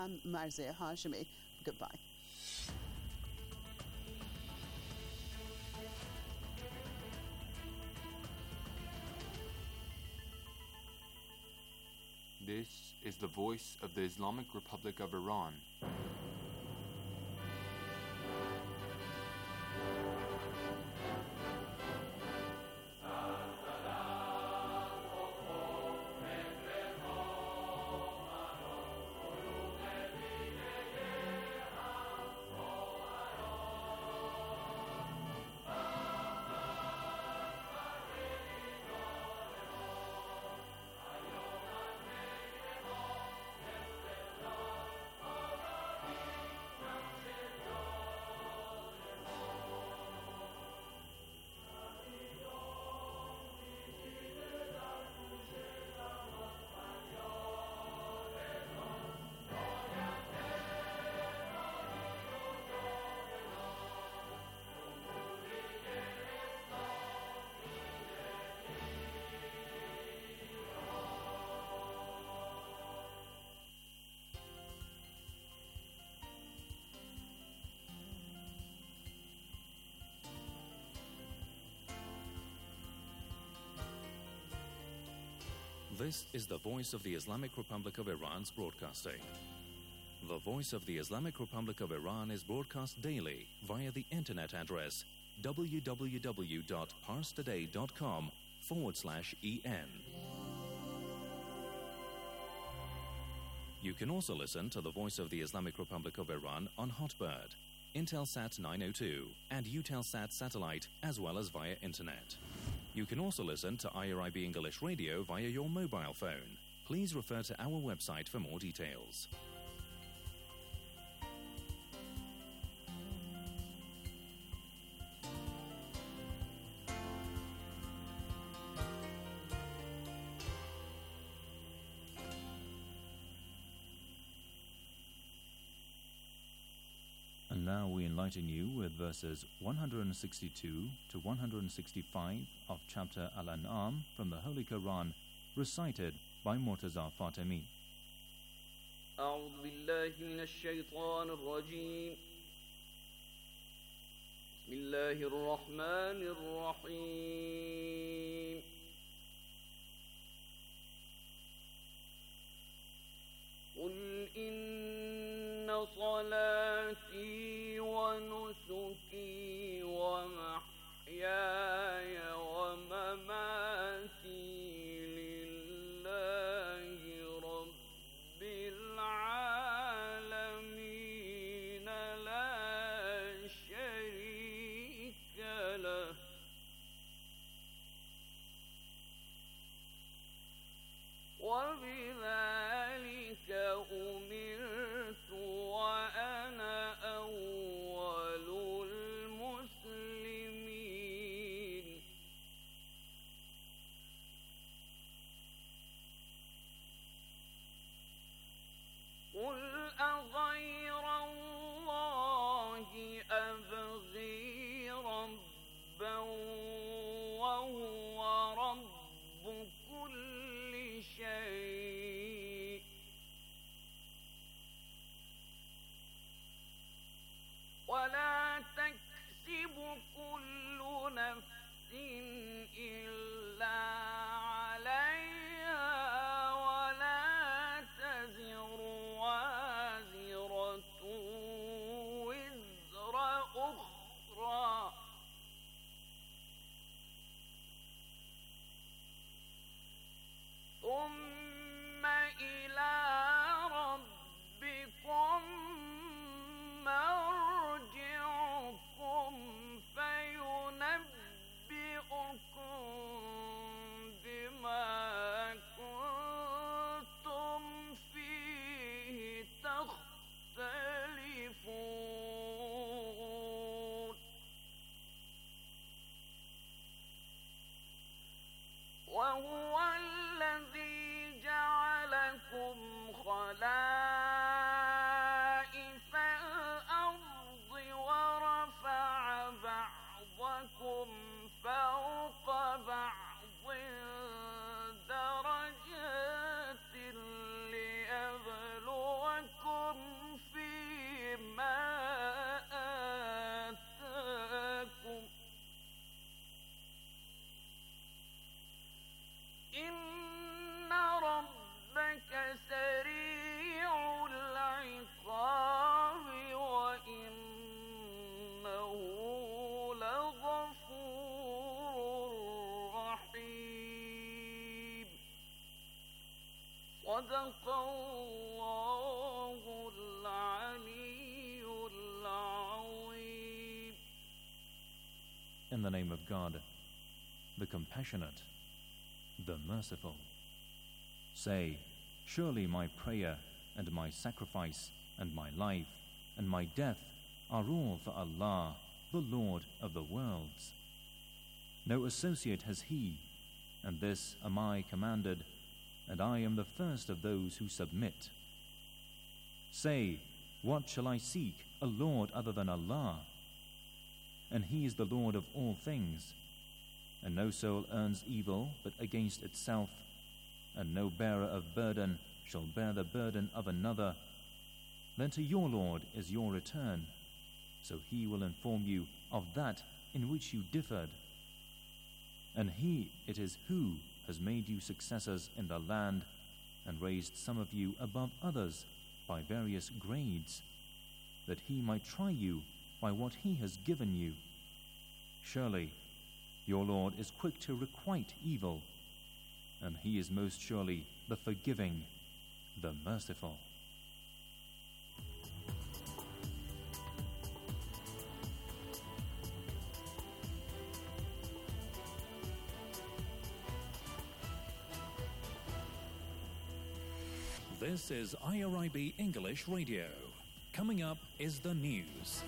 I'm Marzia Hashemi. Goodbye. This is the voice of the Islamic Republic of Iran. This is the voice of the Islamic Republic of Iran's broadcasting. The voice of the Islamic Republic of Iran is broadcast daily via the internet address www.parstoday.com/en. You can also listen to the voice of the Islamic Republic of Iran on Hotbird, Intelsat 902 and Eutelsat satellite, as well as via internet. You can also listen to IRIB English Radio via your mobile phone. Please refer to our website for more details. And now we enlighten you with verses 162 to 165 of chapter Al-An'am from the Holy Quran, recited by Murtaza Fatemi. أعوذ بالله من الشيطان الرجيم. بسم الله الرحمن الرحيم. قل إن صلاتي ونسكي ومحياي ومماتي لله رب العالمين لا شريك له وبذلك أمرت وأنا أول المسلمين. قل أغير الله أبغي ربا وهو رب كل شيء ولا تكسب كل نفس إلا عليها ولا تزر وازرة وزر أخرى ثم إلى ربكم مرجعكم فينبئكم صدق الله العلي العظيم. In the name of God, the Compassionate, the Merciful. Say, surely my prayer and my sacrifice and my life and my death are all for Allah, the Lord of the worlds. No associate has He, and this am I commanded, and I am the first of those who submit. Say, what shall I seek, a Lord other than Allah? And He is the Lord of all things, and no soul earns evil but against itself, and no bearer of burden shall bear the burden of another. Then to your Lord is your return, so He will inform you of that in which you differed. And He it is who has made you successors in the land and raised some of you above others by various grades, that He might try you by what He has given you. Surely your Lord is quick to requite evil, and He is most surely the forgiving, the merciful. This is IRIB English Radio. Coming up is the news.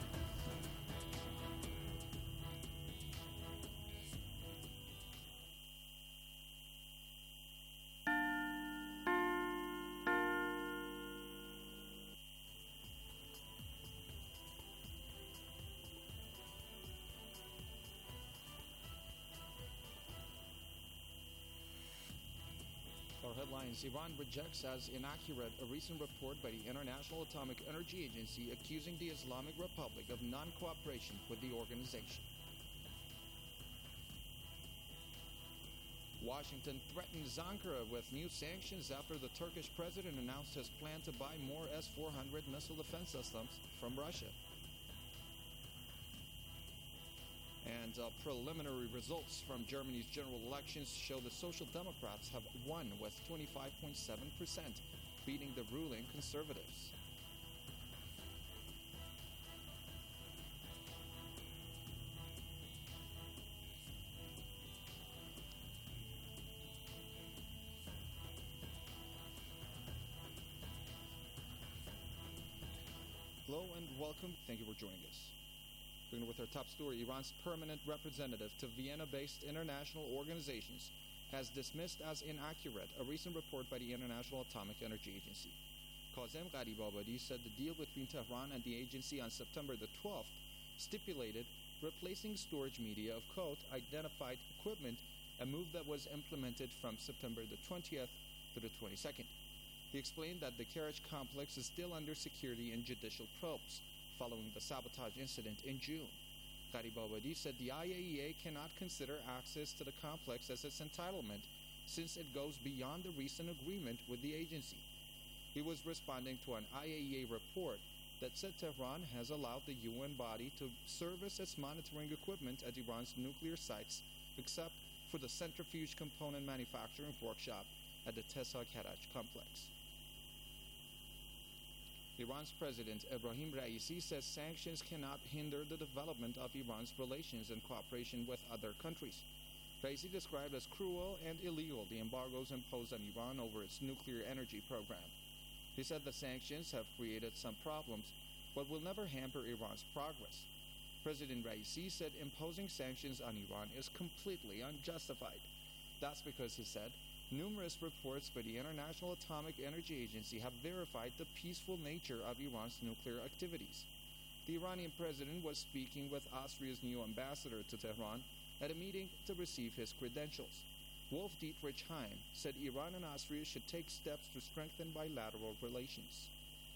Our headlines: Iran rejects as inaccurate a recent report by the International Atomic Energy Agency accusing the Islamic Republic of non-cooperation with the organization. Washington threatens Ankara with new sanctions after the Turkish president announced his plan to buy more S-400 missile defense systems from Russia. And preliminary results from Germany's general elections show the Social Democrats have won with 25.7%, beating the ruling Conservatives. Hello and welcome. Thank you for joining us. Beginning with our top story, Iran's permanent representative to Vienna-based international organizations has dismissed as inaccurate a recent report by the International Atomic Energy Agency. Kazem Gharibabadi said the deal between Tehran and the agency on September the 12th stipulated replacing storage media of, quote, identified equipment, a move that was implemented from September the 20th to the 22nd. He explained that the Karaj complex is still under security and judicial probes, following the sabotage incident in June. Gharibabadi said the IAEA cannot consider access to the complex as its entitlement since it goes beyond the recent agreement with the agency. He was responding to an IAEA report that said Tehran has allowed the UN body to service its monitoring equipment at Iran's nuclear sites except for the centrifuge component manufacturing workshop at the Tesa Karaj complex. Iran's President Ebrahim Raisi says sanctions cannot hinder the development of Iran's relations and cooperation with other countries. Raisi described as cruel and illegal the embargoes imposed on Iran over its nuclear energy program. He said the sanctions have created some problems, but will never hamper Iran's progress. President Raisi said imposing sanctions on Iran is completely unjustified. That's because, he said, numerous reports by the International Atomic Energy Agency have verified the peaceful nature of Iran's nuclear activities. The Iranian president was speaking with Austria's new ambassador to Tehran at a meeting to receive his credentials. Wolf-Dietrich Heim said Iran and Austria should take steps to strengthen bilateral relations.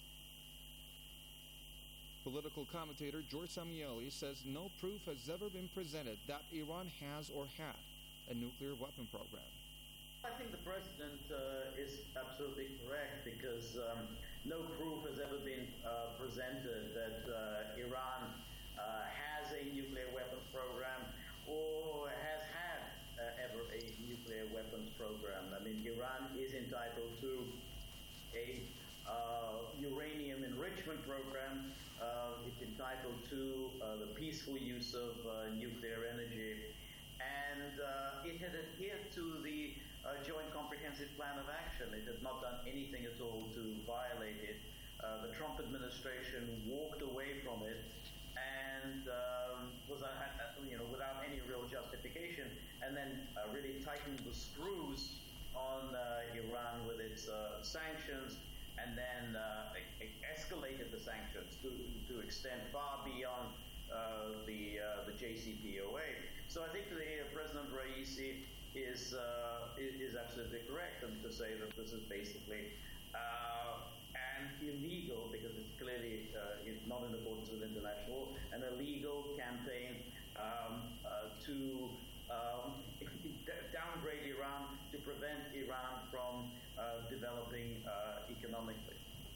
Political commentator George Samieli says no proof has ever been presented that Iran has or had a nuclear weapon program. I think the president is absolutely correct because no proof has ever been presented that Iran has a nuclear weapons program or has had ever a nuclear weapons program. I mean, Iran is entitled to a uranium enrichment program. It's entitled to the peaceful use of nuclear energy. And it had adhered to the Joint Comprehensive Plan of Action. It had not done anything at all to violate it. The Trump administration walked away from it and was, without any real justification, and then really tightened the screws on Iran with its sanctions, and then escalated the sanctions to extend far beyond the JCPOA. So I think President Raisi is absolutely correct to say that this is basically and illegal, because it's clearly not in accordance with international law, an illegal campaign to downgrade Iran, to prevent Iran from developing economically.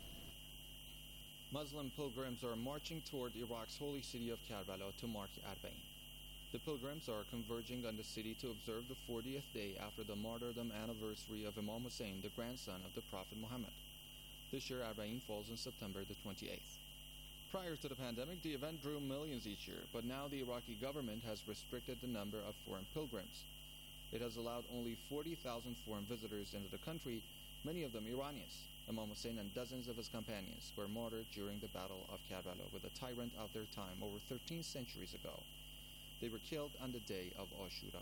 Muslim pilgrims are marching toward Iraq's holy city of Karbala to mark Arbaeen. The pilgrims are converging on the city to observe the 40th day after the martyrdom anniversary of Imam Hussein, the grandson of the Prophet Muhammad. This year, Arbaeen falls on September the 28th. Prior to the pandemic, the event drew millions each year, but now the Iraqi government has restricted the number of foreign pilgrims. It has allowed only 40,000 foreign visitors into the country, many of them Iranians. Imam Hussein and dozens of his companions were martyred during the Battle of Karbala with a tyrant of their time over 13 centuries ago. They were killed on the day of Ashura.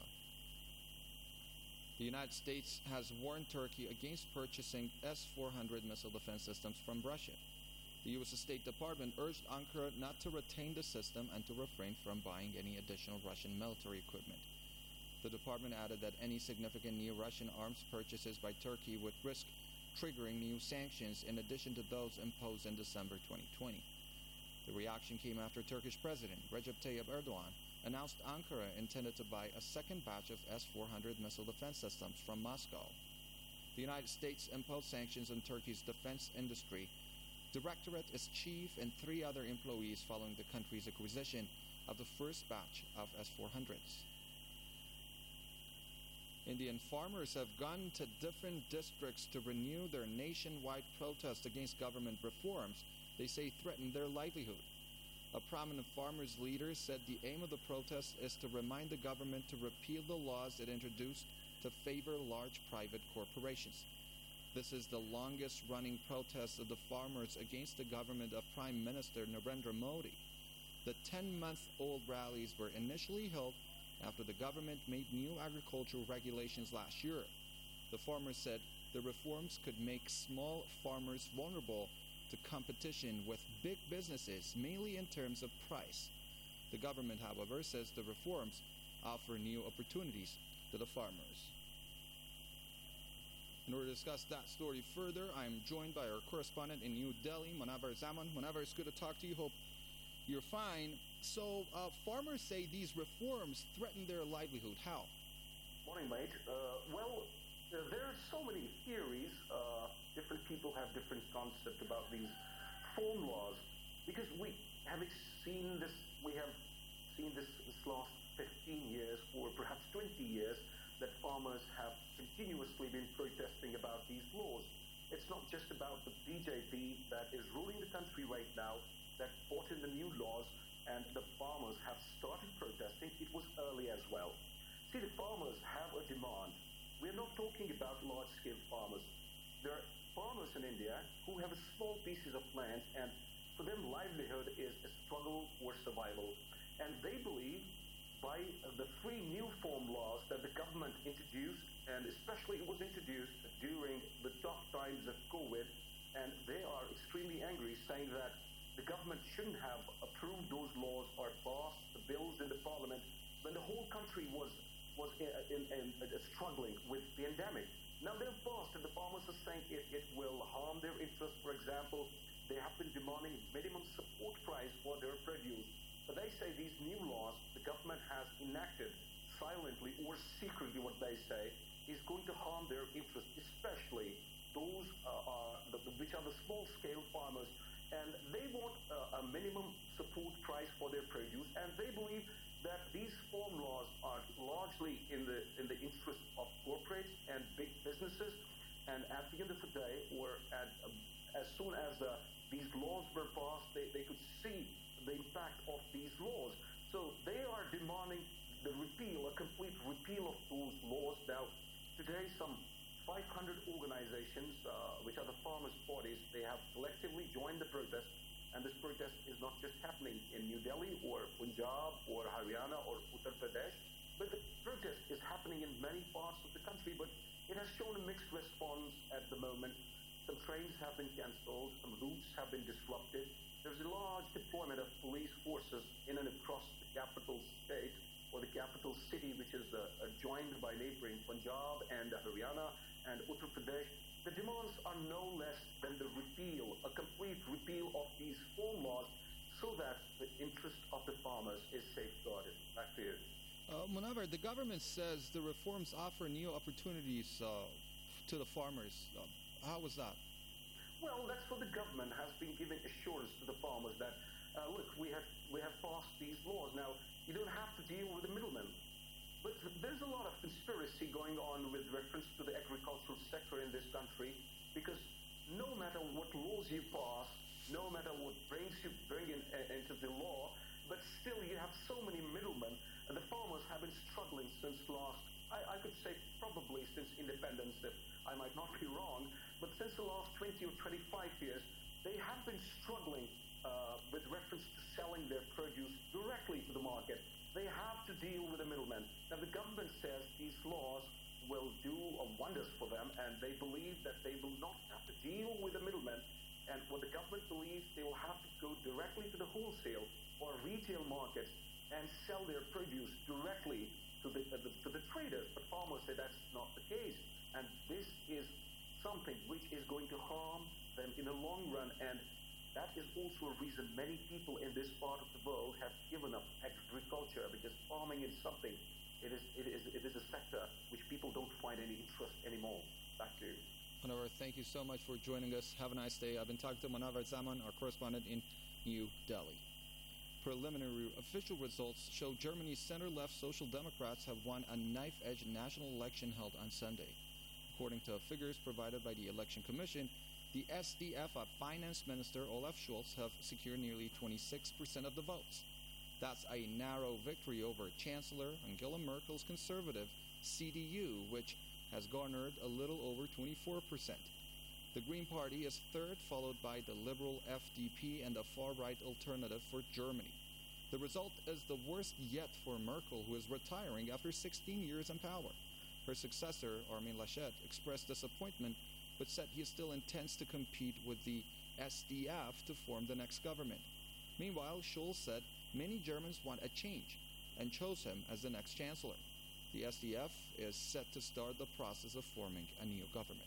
The United States has warned Turkey against purchasing S-400 missile defense systems from Russia. The U.S. State Department urged Ankara not to retain the system and to refrain from buying any additional Russian military equipment. The department added that any significant new Russian arms purchases by Turkey would risk triggering new sanctions in addition to those imposed in December 2020. The reaction came after Turkish President Recep Tayyip Erdogan announced Ankara intended to buy a second batch of S-400 missile defense systems from Moscow. The United States imposed sanctions on Turkey's defense industry. Directorate is chief and 3 other employees following the country's acquisition of the first batch of S-400s. Indian farmers have gone to different districts to renew their nationwide protest against government reforms they say threaten their livelihood. A prominent farmers leader said the aim of the protest is to remind the government to repeal the laws it introduced to favor large private corporations. This is the longest-running protest of the farmers against the government of Prime Minister Narendra Modi. The 10-month-old rallies were initially held after the government made new agricultural regulations last year. The farmers said the reforms could make small farmers vulnerable to competition with big businesses, mainly in terms of price. The government, however, says the reforms offer new opportunities to the farmers. In order to discuss that story further, I am joined by our correspondent in New Delhi, Munawar Zaman. Munawar, it's good to talk to you. Hope you're fine. So, farmers say these reforms threaten their livelihood. How? Morning, mate. There are so many theories. Different people have different concepts about these farm laws, because we have seen this last 15 years or perhaps 20 years that farmers have continuously been protesting about these laws. It's not just about the BJP that is ruling the country right now that brought in the new laws, and the farmers have started protesting. It was early as well. See, the farmers have a demand. We're not talking about large-scale farmers. There are farmers in India who have small pieces of land, and for them livelihood is a struggle for survival. And they believe by the 3 new farm laws that the government introduced, and especially it was introduced during the tough times of COVID, and they are extremely angry, saying that the government shouldn't have approved those laws or passed the bills in the parliament when the whole country was struggling with the pandemic. Now they're passed, and the farmers are saying it will harm their interests. For example, they have been demanding minimum support price for their produce. But they say these new laws the government has enacted silently or secretly, what they say, is going to harm their interests, especially those which are the small-scale farmers. And they want a minimum support price for their produce, and they believe that these farm laws are largely in the interest of corporates and big businesses, and at the end of the day, or as soon as these laws were passed, they could see the impact of these laws. So they are demanding the repeal, a complete repeal of those laws. Now, today, some 500 organizations, which are the farmers' parties, they have collectively joined the protest. And this protest is not just happening in New Delhi or Punjab or Haryana or Uttar Pradesh, but the protest is happening in many parts of the country, but it has shown a mixed response at the moment. Some trains have been cancelled, some routes have been disrupted. There's a large deployment of police forces in and across the capital state, or the capital city, which is joined by neighboring Punjab and Haryana and Uttar Pradesh. The demands are no less than the repeal, a complete repeal of these farm laws, so that the interest of the farmers is safeguarded. Back to you. Munawar, the government says the reforms offer new opportunities to the farmers. How was that? Well, that's what the government has been giving assurance to the farmers that, look, we have passed these laws. Now, you don't have to deal with the middlemen. But there's a lot of conspiracy going on with reference to the agricultural sector in this country, because no matter what laws you pass, no matter what bring into the law, but still you have so many middlemen, and the farmers have been struggling since I could say probably since independence, if I might not be wrong, but since the last 20 or 25 years, they have been struggling with reference to selling their produce directly to the market. They have to deal with the middlemen. Now, the government says these laws will do wonders for them, and they believe that they will not have to deal with the middlemen. And what the government believes, they will have to go directly to the wholesale or retail markets and sell their produce directly to the traders. But farmers say that's not the case. And this is something which is going to harm them in the long run. And that is also a reason many people in this part of the world have given up agriculture, because farming is something, it is a sector which people don't find any interest anymore. Back to you. Munawar, thank you so much for joining us. Have a nice day. I've been talking to Munawar Zaman, our correspondent in New Delhi. Preliminary official results show Germany's center-left Social Democrats have won a knife-edge national election held on Sunday. According to figures provided by the Election Commission, the SDF Finance Minister Olaf Scholz have secured nearly 26% of the votes. That's a narrow victory over Chancellor Angela Merkel's conservative CDU, which has garnered a little over 24%. The Green Party is third, followed by the liberal FDP and the far-right Alternative for Germany. The result is the worst yet for Merkel, who is retiring after 16 years in power. Her successor, Armin Laschet, expressed disappointment, but said he still intends to compete with the SDF to form the next government. Meanwhile, Scholz said many Germans want a change and chose him as the next chancellor. The SDF is set to start the process of forming a new government.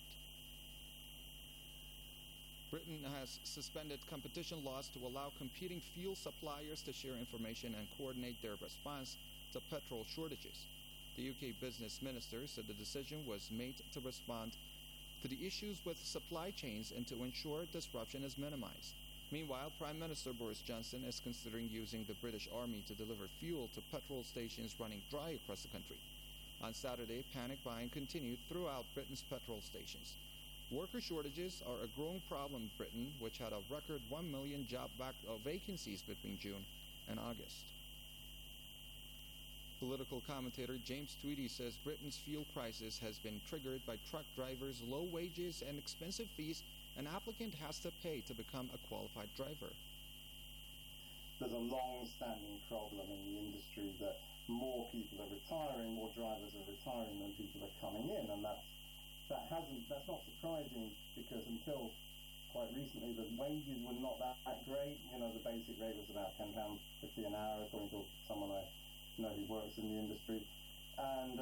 Britain has suspended competition laws to allow competing fuel suppliers to share information and coordinate their response to petrol shortages. The UK business minister said the decision was made to respond to the issues with supply chains and to ensure disruption is minimized. Meanwhile, Prime Minister Boris Johnson is considering using the British Army to deliver fuel to petrol stations running dry across the country. On Saturday, panic buying continued throughout Britain's petrol stations. Worker shortages are a growing problem in Britain, which had a record 1 million job vacancies between June and August. Political commentator James Tweedy says Britain's fuel crisis has been triggered by truck drivers' low wages and expensive fees an applicant has to pay to become a qualified driver. There's a long-standing problem in the industry that more people are retiring, more drivers are retiring than people are coming in, and that's not surprising, because until quite recently the wages were not that great. You know, the basic rate was about £10.50 an hour, according to someone I know who works in the industry, and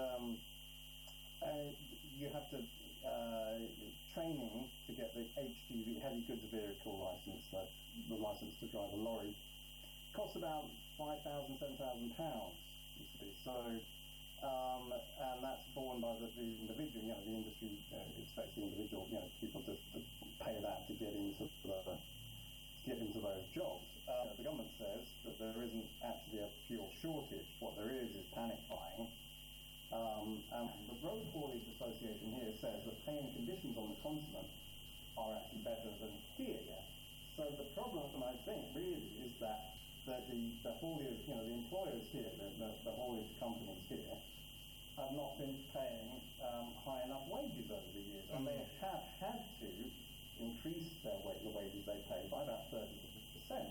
you have to training to get the HGV, heavy goods vehicle license, the license to drive a lorry, costs about £5,000, £7,000 used to be. So, and that's borne by the individual. You know, the industry expects the individual, people to pay that to get into those jobs. The government says that there isn't actually a fuel shortage. What there is panic buying. And the Road Haulage Association here says that pay and conditions on the continent are actually better than here. So the problem, I think, really is that the haulage, the employers here, the haulage companies here, have not been paying high enough wages over the years, and they have had to increase the wages they pay by about 30%.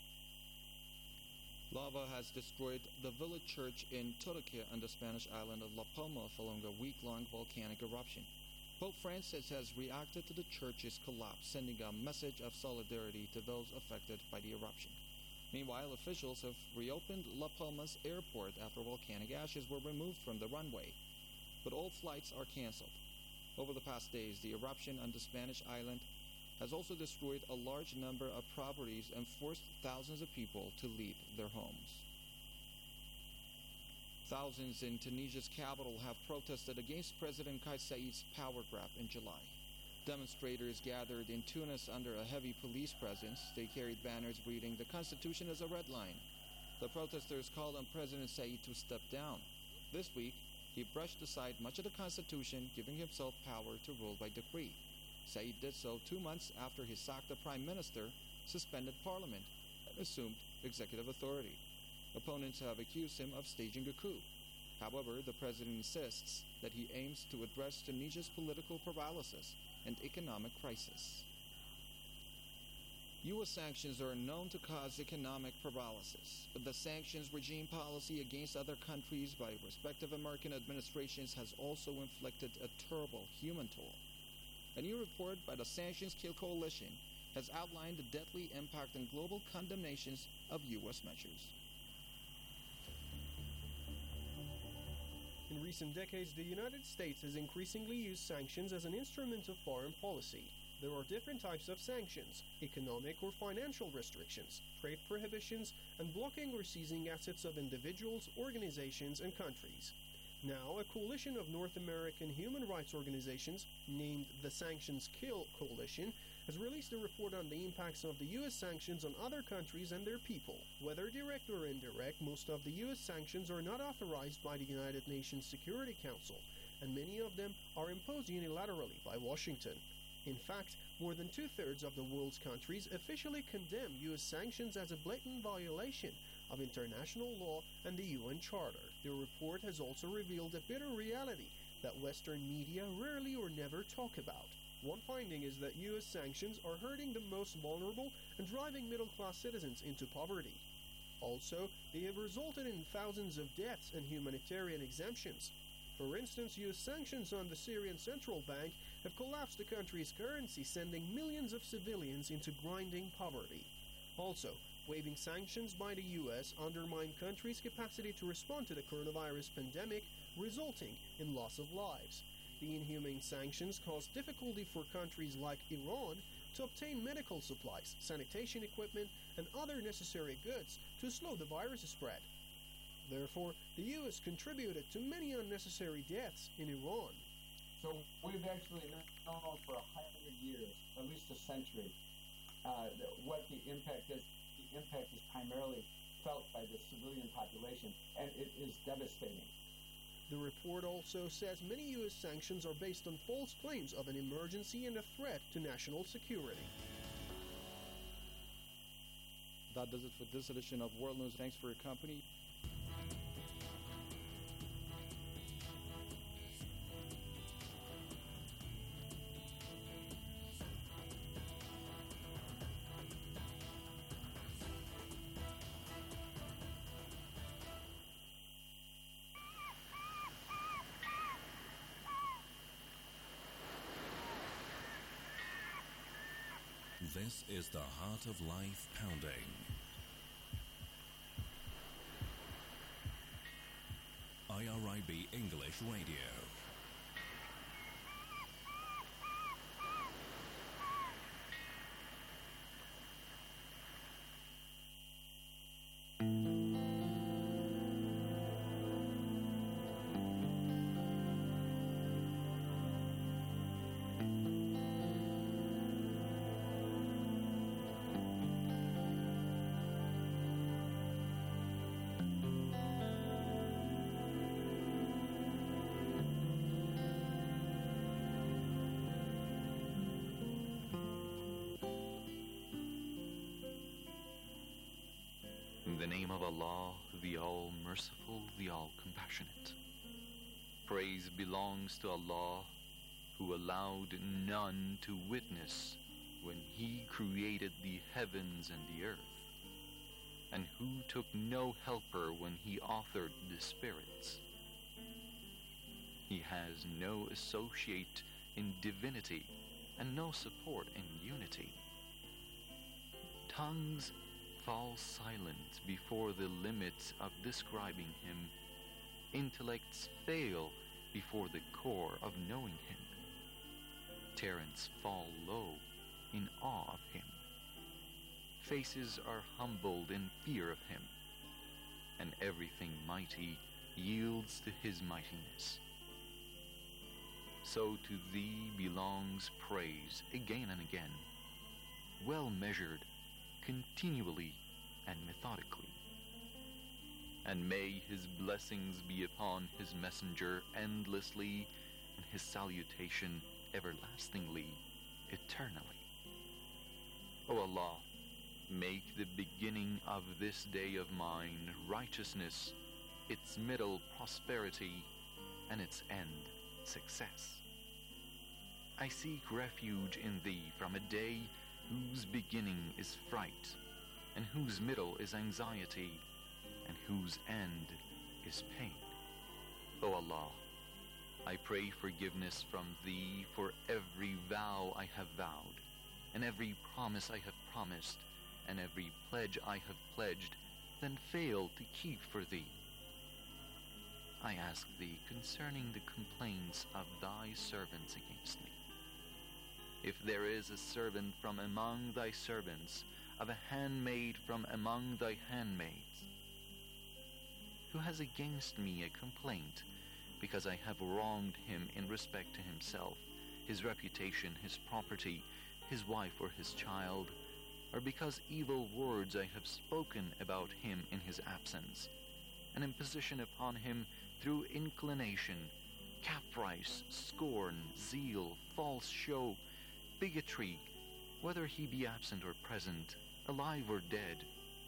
Lava has destroyed the village church in Turkey on the Spanish island of La Palma following a week-long volcanic eruption. Pope Francis has reacted to the church's collapse, sending a message of solidarity to those affected by the eruption. Meanwhile, officials have reopened La Palma's airport after volcanic ashes were removed from the runway, but all flights are canceled. Over the past days, the eruption on the Spanish island has also destroyed a large number of properties and forced thousands of people to leave their homes. Thousands in Tunisia's capital have protested against President Kais Saied's power grab in July. Demonstrators gathered in Tunis under a heavy police presence. They carried banners reading, "The Constitution is a red line." The protesters called on President Saied to step down. This week, he brushed aside much of the Constitution, giving himself power to rule by decree. Saied did so 2 months after he sacked the prime minister, suspended parliament, and assumed executive authority. Opponents have accused him of staging a coup. However, the president insists that he aims to address Tunisia's political paralysis and economic crisis. U.S. sanctions are known to cause economic paralysis, but the sanctions regime policy against other countries by respective American administrations has also inflicted a terrible human toll. A new report by the Sanctions Kill Coalition has outlined the deadly impact and global condemnations of U.S. measures. In recent decades, the United States has increasingly used sanctions as an instrument of foreign policy. There are different types of sanctions: economic or financial restrictions, trade prohibitions, and blocking or seizing assets of individuals, organizations, and countries. Now, a coalition of North American human rights organizations, named the Sanctions Kill Coalition, has released a report on the impacts of the U.S. sanctions on other countries and their people. Whether direct or indirect, most of the U.S. sanctions are not authorized by the United Nations Security Council, and many of them are imposed unilaterally by Washington. In fact, more than two-thirds of the world's countries officially condemn U.S. sanctions as a blatant violation of international law and the UN Charter. The report has also revealed a bitter reality that Western media rarely or never talk about. One finding is that U.S. sanctions are hurting the most vulnerable and driving middle-class citizens into poverty. Also, they have resulted in thousands of deaths and humanitarian exemptions. For instance, U.S. sanctions on the Syrian Central Bank have collapsed the country's currency, sending millions of civilians into grinding poverty. Also, waiving sanctions by the U.S. undermined countries' capacity to respond to the coronavirus pandemic, resulting in loss of lives. The inhumane sanctions caused difficulty for countries like Iran to obtain medical supplies, sanitation equipment, and other necessary goods to slow the virus spread. Therefore, the U.S. contributed to many unnecessary deaths in Iran. So we've actually known for 100 years, at least a century, what the impact is. The impact is primarily felt by the civilian population, and it is devastating. The report also says many U.S. sanctions are based on false claims of an emergency and a threat to national security. That does it for this edition of World News. Thanks for your company. This is the Heart of Life Pounding. IRIB English Radio. In the name of Allah, the All-Merciful, the All-Compassionate. Praise belongs to Allah, who allowed none to witness when He created the heavens and the earth, and who took no helper when He authored the spirits. He has no associate in divinity and no support in unity. Tongues fall silent before the limits of describing Him. Intellects fail before the core of knowing Him. Terrans fall low in awe of Him. Faces are humbled in fear of Him, and everything mighty yields to His mightiness. So to Thee belongs praise again and again, well measured, continually and methodically. And may His blessings be upon His messenger endlessly, and His salutation everlastingly, eternally. O Allah, make the beginning of this day of mine righteousness, its middle prosperity, and its end success. I seek refuge in Thee from a day whose beginning is fright, and whose middle is anxiety, and whose end is pain. O Allah, I pray forgiveness from Thee for every vow I have vowed, and every promise I have promised, and every pledge I have pledged, then failed to keep for Thee. I ask Thee concerning the complaints of Thy servants against me. If there is a servant from among Thy servants, of a handmaid from among Thy handmaids, who has against me a complaint, because I have wronged him in respect to himself, his reputation, his property, his wife or his child, or because evil words I have spoken about him in his absence, an imposition upon him through inclination, caprice, scorn, zeal, false show, bigotry, whether he be absent or present, alive or dead,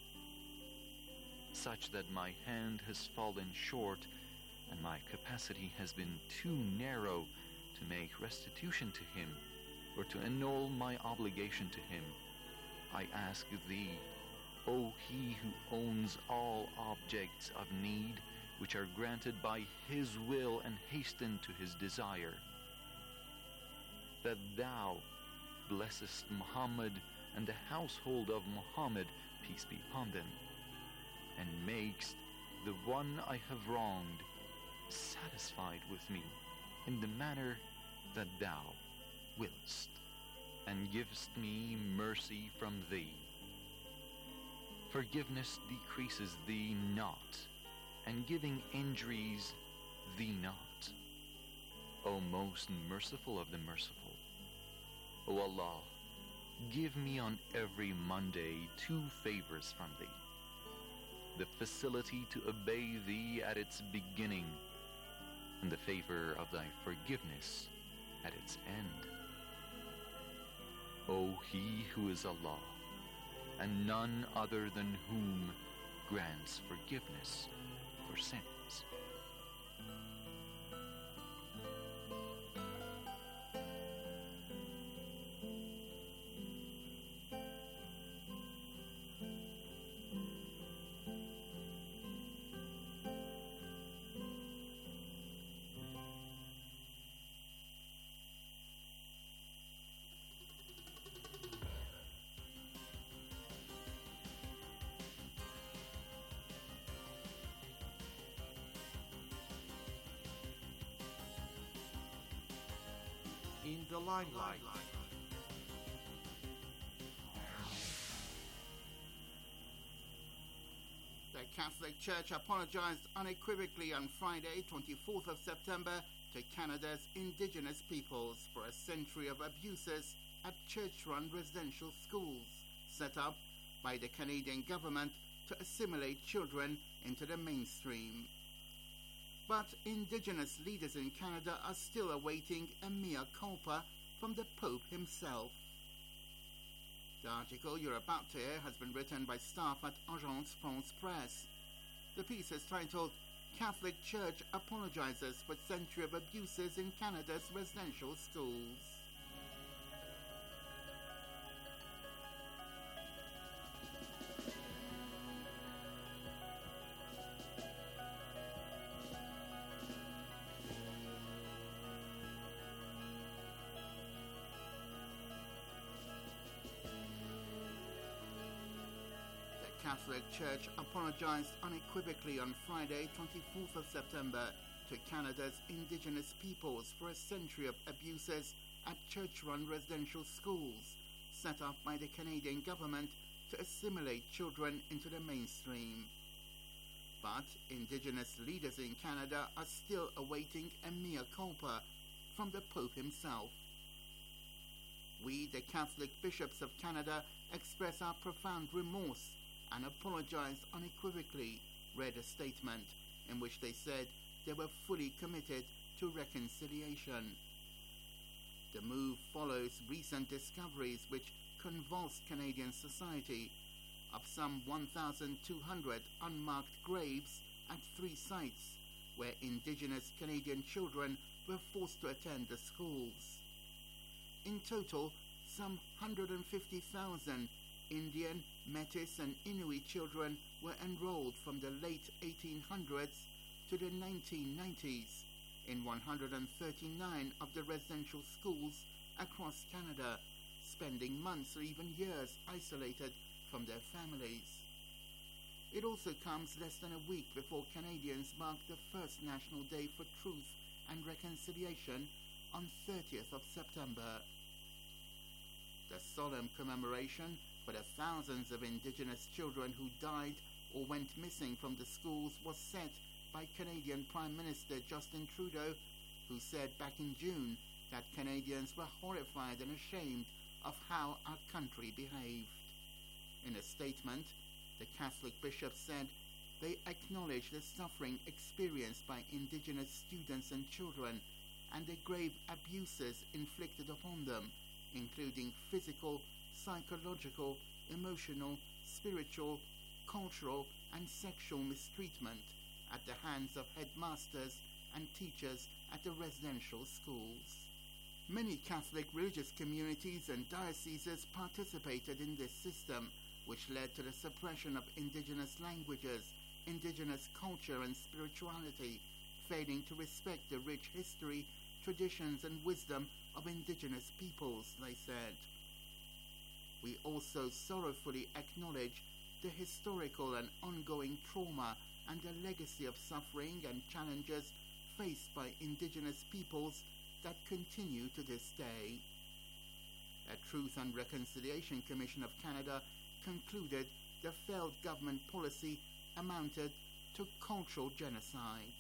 such that my hand has fallen short and my capacity has been too narrow to make restitution to him or to annul my obligation to him, I ask Thee, O He who owns all objects of need, which are granted by His will and hasten to His desire, that Thou blessest Muhammad and the household of Muhammad, peace be upon them, and makest the one I have wronged satisfied with me in the manner that Thou willst, and givest me mercy from Thee. Forgiveness decreases Thee not, and giving injuries Thee not. O most merciful of the merciful, O Allah, give me on every Monday 2 favors from Thee: the facility to obey Thee at its beginning, and the favor of Thy forgiveness at its end. O He who is Allah, and none other than whom grants forgiveness for sins. In the limelight. The Catholic Church apologized unequivocally on Friday, 24th of September, to Canada's Indigenous peoples for a century of abuses at church-run residential schools set up by the Canadian government to assimilate children into the mainstream. But Indigenous leaders in Canada are still awaiting a mea culpa from the Pope himself. The article you're about to hear has been written by staff at Agence France Presse. The piece is titled Catholic Church Apologizes for Century of Abuses in Canada's Residential Schools. The Catholic Church apologized unequivocally on Friday, 24th of September, to Canada's Indigenous peoples for a century of abuses at church-run residential schools set up by the Canadian government to assimilate children into the mainstream. But Indigenous leaders in Canada are still awaiting a mea culpa from the Pope himself. We, the Catholic bishops of Canada, express our profound remorse and apologize unequivocally, read a statement in which they said they were fully committed to reconciliation. The move follows recent discoveries which convulsed Canadian society of some 1,200 unmarked graves at 3 sites where Indigenous Canadian children were forced to attend the schools. In total, some 150,000 Indian, Metis and Inuit children were enrolled from the late 1800s to the 1990s in 139 of the residential schools across Canada, spending months or even years isolated from their families. It also comes less than a week before Canadians mark the first National Day for Truth and Reconciliation on 30th of September. The solemn commemoration for the thousands of Indigenous children who died or went missing from the schools was set by Canadian Prime Minister Justin Trudeau, who said back in June that Canadians were horrified and ashamed of how our country behaved. In a statement, the Catholic bishop said they acknowledge the suffering experienced by Indigenous students and children and the grave abuses inflicted upon them, including physical, psychological, emotional, spiritual, cultural, and sexual mistreatment at the hands of headmasters and teachers at the residential schools. Many Catholic religious communities and dioceses participated in this system, which led to the suppression of Indigenous languages, Indigenous culture and spirituality, failing to respect the rich history, traditions and wisdom of Indigenous peoples, they said. We also sorrowfully acknowledge the historical and ongoing trauma and the legacy of suffering and challenges faced by Indigenous peoples that continue to this day. A Truth and Reconciliation Commission of Canada concluded the failed government policy amounted to cultural genocide.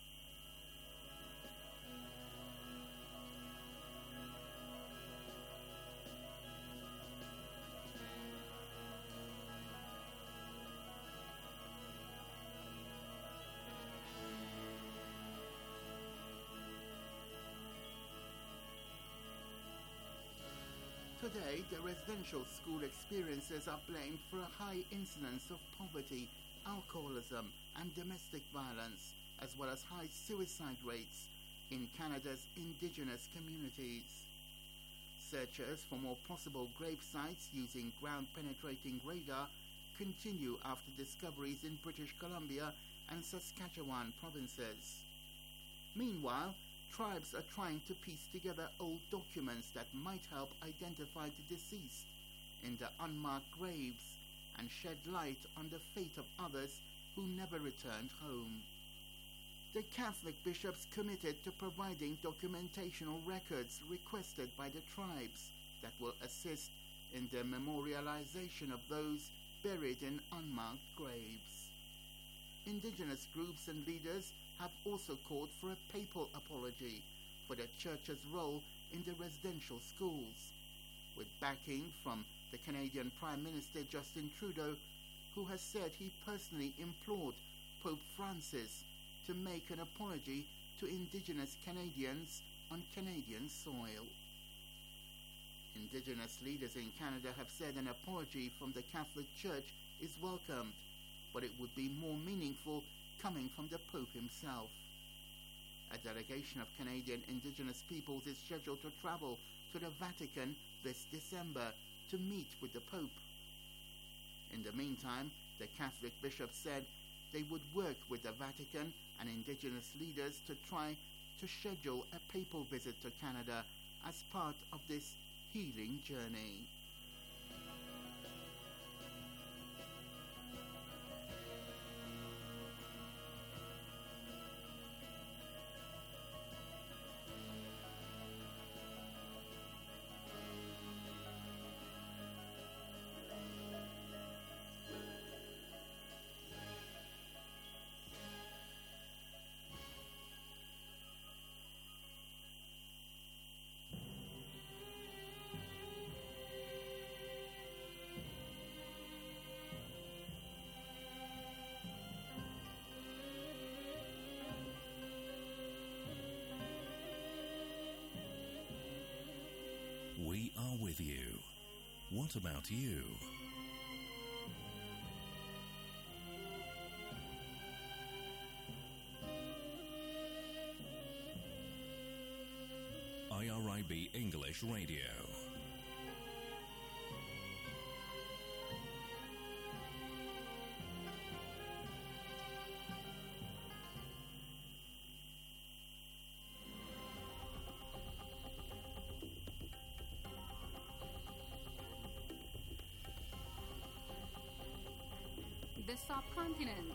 Today, the residential school experiences are blamed for a high incidence of poverty, alcoholism, and domestic violence, as well as high suicide rates in Canada's Indigenous communities. Searches for more possible grave sites using ground-penetrating radar continue after discoveries in British Columbia and Saskatchewan provinces. Meanwhile, tribes are trying to piece together old documents that might help identify the deceased in the unmarked graves and shed light on the fate of others who never returned home. The Catholic bishops committed to providing documentational records requested by the tribes that will assist in the memorialization of those buried in unmarked graves. Indigenous groups and leaders have also called for a papal apology for the Church's role in the residential schools, with backing from the Canadian Prime Minister Justin Trudeau, who has said he personally implored Pope Francis to make an apology to Indigenous Canadians on Canadian soil. Indigenous leaders in Canada have said an apology from the Catholic Church is welcomed, but it would be more meaningful coming from the Pope himself. A delegation of Canadian Indigenous peoples is scheduled to travel to the Vatican this December to meet with the Pope. In the meantime, the Catholic bishops said they would work with the Vatican and Indigenous leaders to try to schedule a papal visit to Canada as part of this healing journey. We are with you. What about you? IRIB English Radio. The subcontinent.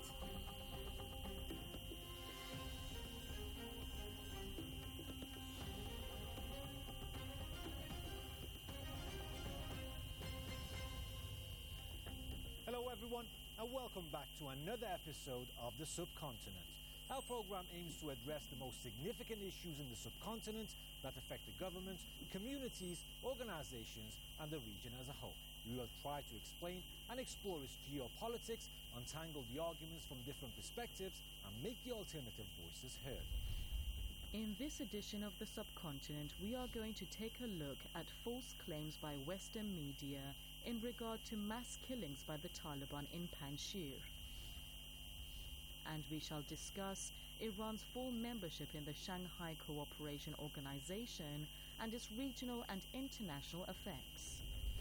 Hello everyone and welcome back to another episode of The Subcontinent. Our program aims to address the most significant issues in the subcontinent that affect the government, communities, organizations and the region as a whole. We will try to explain and explore its geopolitics, untangle the arguments from different perspectives, and make the alternative voices heard. In this edition of The Subcontinent, we are going to take a look at false claims by Western media in regard to mass killings by the Taliban in Panjshir. And we shall discuss Iran's full membership in the Shanghai Cooperation Organization and its regional and international effects.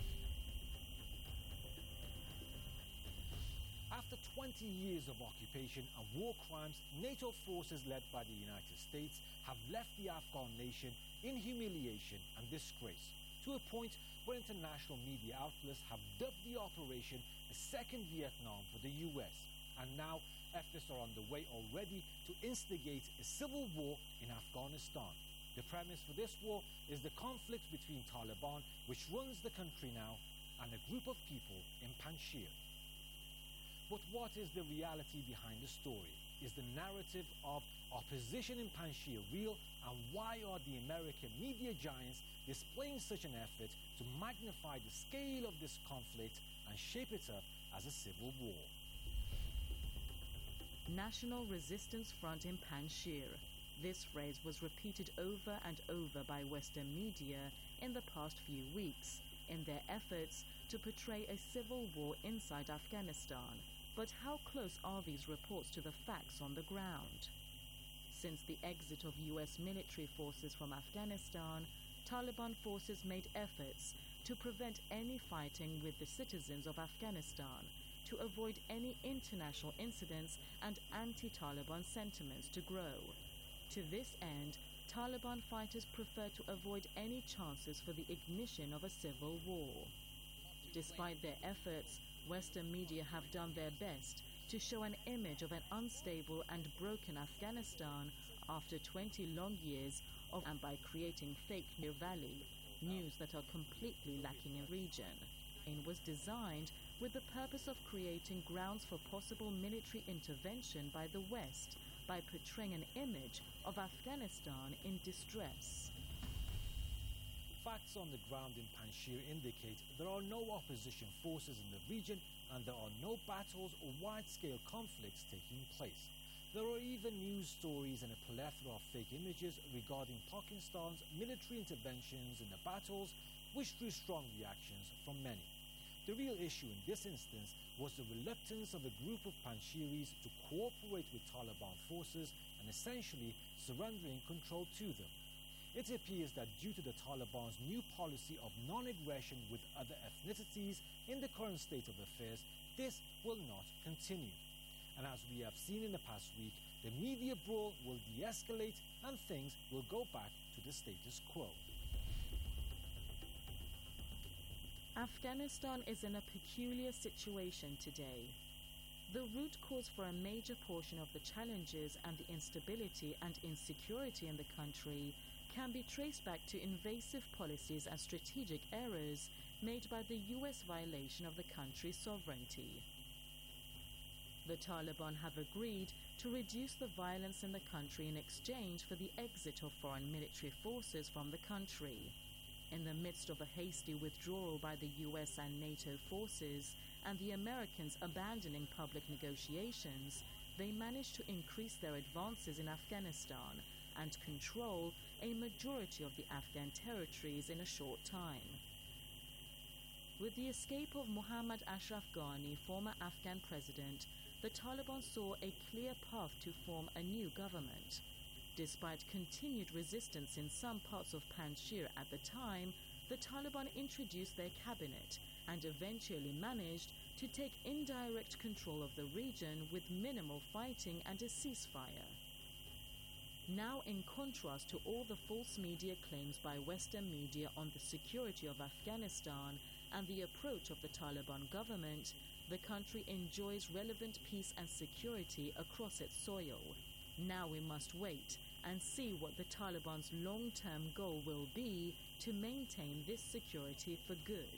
After 20 years of occupation and war crimes, NATO forces led by the United States have left the Afghan nation in humiliation and disgrace, to a point where international media outlets have dubbed the operation a second Vietnam for the US. And now efforts are underway already to instigate a civil war in Afghanistan. The premise for this war is the conflict between Taliban, which runs the country now, and a group of people in Panjshir. But what is the reality behind the story? Is the narrative of opposition in Panjshir real? And why are the American media giants displaying such an effort to magnify the scale of this conflict and shape it up as a civil war? National Resistance Front in Panjshir. This phrase was repeated over and over by Western media in the past few weeks in their efforts to portray a civil war inside Afghanistan. But how close are these reports to the facts on the ground? Since the exit of US military forces from Afghanistan, Taliban forces made efforts to prevent any fighting with the citizens of Afghanistan, to avoid any international incidents and anti-Taliban sentiments to grow. To this end, Taliban fighters prefer to avoid any chances for the ignition of a civil war. Despite their efforts, Western media have done their best to show an image of an unstable and broken Afghanistan after 20 long years of, and by creating fake Mir Valley, news that are completely lacking in region. It was designed with the purpose of creating grounds for possible military intervention by the West by portraying an image of Afghanistan in distress. Facts on the ground in Panjshir indicate there are no opposition forces in the region and there are no battles or wide-scale conflicts taking place. There are even news stories and a plethora of fake images regarding Pakistan's military interventions in the battles, which drew strong reactions from many. The real issue in this instance was the reluctance of a group of Panshiris to cooperate with Taliban forces and essentially surrendering control to them. It appears that due to the Taliban's new policy of non-aggression with other ethnicities in the current state of affairs, this will not continue. And as we have seen in the past week, the media brawl will de-escalate and things will go back to the status quo. Afghanistan is in a peculiar situation today. The root cause for a major portion of the challenges and the instability and insecurity in the country can be traced back to invasive policies and strategic errors made by the US violation of the country's sovereignty. The Taliban have agreed to reduce the violence in the country in exchange for the exit of foreign military forces from the country. In the midst of a hasty withdrawal by the US and NATO forces and the Americans abandoning public negotiations, they managed to increase their advances in Afghanistan and control a majority of the Afghan territories in a short time. With the escape of Muhammad Ashraf Ghani, former Afghan president, the Taliban saw a clear path to form a new government. Despite continued resistance in some parts of Panjshir at the time, the Taliban introduced their cabinet and eventually managed to take indirect control of the region with minimal fighting and a ceasefire. Now, in contrast to all the false media claims by Western media on the security of Afghanistan and the approach of the Taliban government, the country enjoys relevant peace and security across its soil. Now we must wait and see what the Taliban's long-term goal will be to maintain this security for good.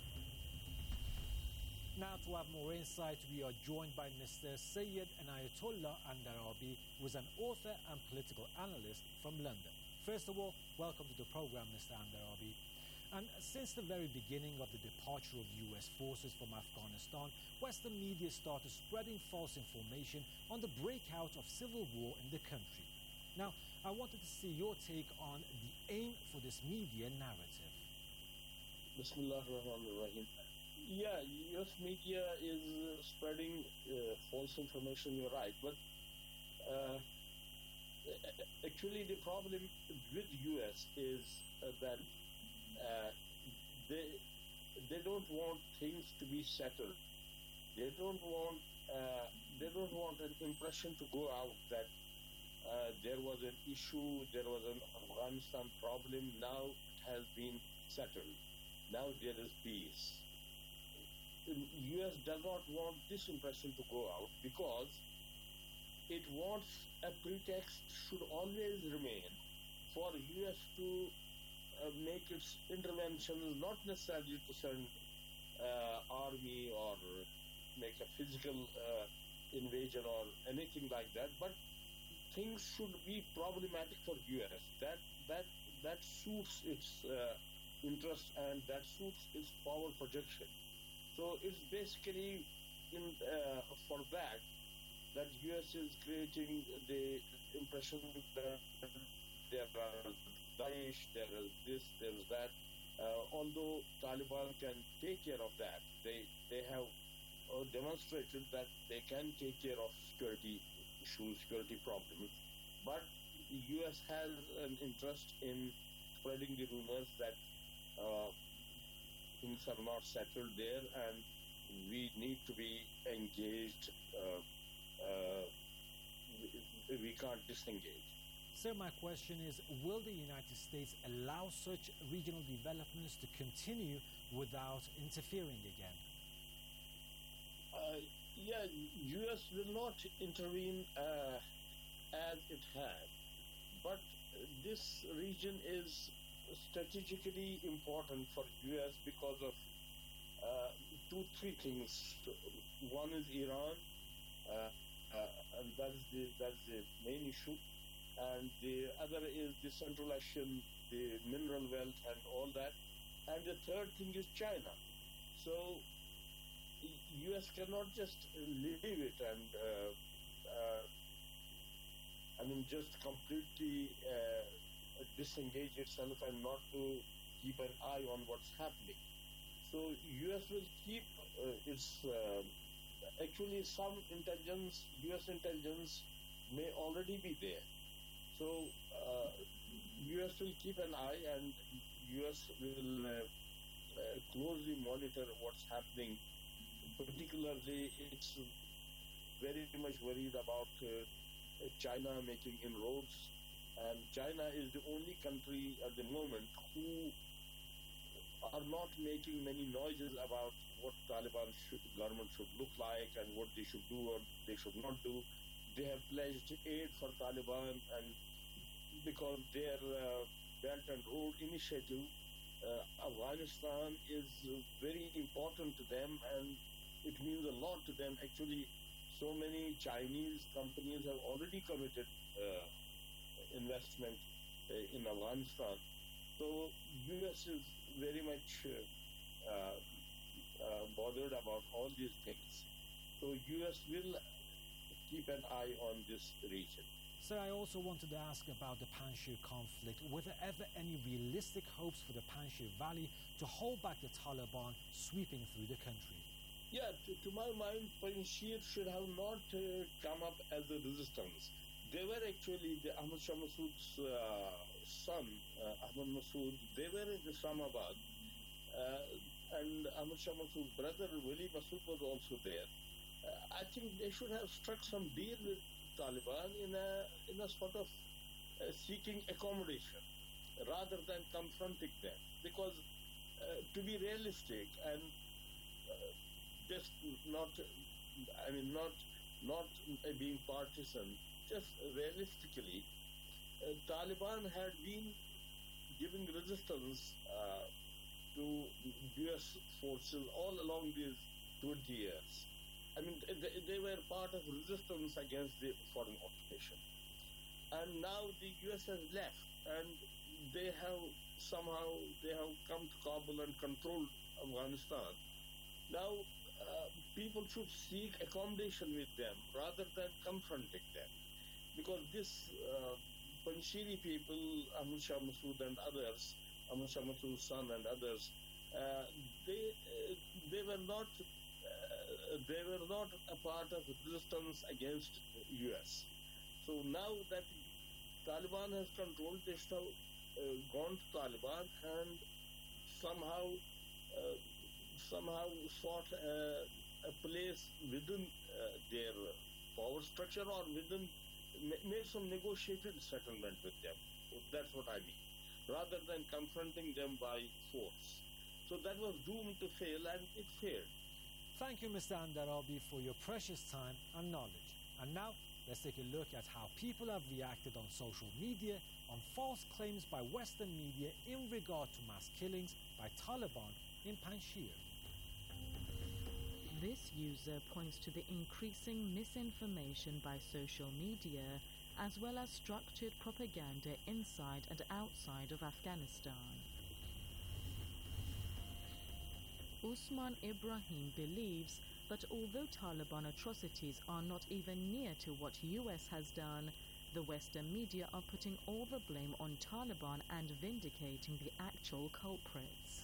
Now, to have more insight, we are joined by Mr. Syed Inayatullah Andarabi, who is an author and political analyst from London. First of all, welcome to the program, Mr. Andarabi. And since the very beginning of the departure of US forces from Afghanistan, Western media started spreading false information on the breakout of civil war in the country. Now, I wanted to see your take on the aim for this media narrative. Bismillah ar-Rahman ar-Rahim. Yeah, US media is spreading false information, you're right. But actually the problem with US is that they don't want things to be settled. They don't want an impression to go out that there was an issue, there was an Afghanistan problem. Now it has been settled. Now there is peace. The US does not want this impression to go out because it wants a pretext should always remain for US to make its interventions, not necessarily to send army or make a physical invasion or anything like that, but things should be problematic for US. That suits its interest and that suits its power projection. So it's basically for that US is creating the impression that there are Daesh, there is this, there is that. Although Taliban can take care of that, they have demonstrated that they can take care of security issues, security problems. But the US has an interest in spreading the rumors that things are not settled there and we need to be engaged. We can't disengage. Sir, my question is, will the United States allow such regional developments to continue without interfering again? Yeah, US will not intervene as it had, but this region is strategically important for US because of 2-3 things. One is Iran, and that's the main issue, and the other is the Central Asian, the mineral wealth and all that, and the third thing is China. So US cannot just leave it and just completely disengage itself and not to keep an eye on what's happening. So U.S. will keep its actually some intelligence, U.S. intelligence may already be there. So U.S. will keep an eye, and U.S. will closely monitor what's happening. Particularly, it's very much worried about China making inroads, and China is the only country at the moment who are not making many noises about what Taliban government should look like and what they should do or they should not do. They have pledged aid for Taliban, and because their Belt and Road initiative, Afghanistan is very important to them, and it means a lot to them. Actually, so many Chinese companies have already committed investment in Afghanistan. So U.S. is very much bothered about all these things. So U.S. will keep an eye on this region. Sir, I also wanted to ask about the Panjshir conflict. Were there ever any realistic hopes for the Panjshir Valley to hold back the Taliban sweeping through the country? Yeah, to my mind, Panjshir should have not come up as a resistance. They were actually the Ahmad Shah Massoud's son, Ahmad Massoud. They were in Islamabad, and Ahmad Shah Massoud's brother, Wali Massoud, was also there. I think they should have struck some deal with Taliban in a sort of seeking accommodation rather than confronting them. Because to be realistic and just not being partisan, just realistically, Taliban had been giving resistance to U.S. forces all along these 20 years. I mean, they were part of resistance against the foreign occupation. And now the U.S. has left, and they have come to Kabul and controlled Afghanistan. Now, people should seek accommodation with them rather than confronting them. Because this Panjshiri people, Ahmad Shah Massoud and others, Ahmad Shah Massoud's son and others, they were not a part of resistance against U.S. So now that Taliban has controlled, they should have gone to Taliban and somehow sought a place within their power structure or made some negotiated settlement with them. That's what I mean. Rather than confronting them by force. So that was doomed to fail, and it failed. Thank you, Mr. Andarabi, for your precious time and knowledge. And now, let's take a look at how people have reacted on social media on false claims by Western media in regard to mass killings by Taliban in Panjshir. This user points to the increasing misinformation by social media, as well as structured propaganda inside and outside of Afghanistan. Usman Ibrahim believes that although Taliban atrocities are not even near to what US has done, the Western media are putting all the blame on Taliban and vindicating the actual culprits.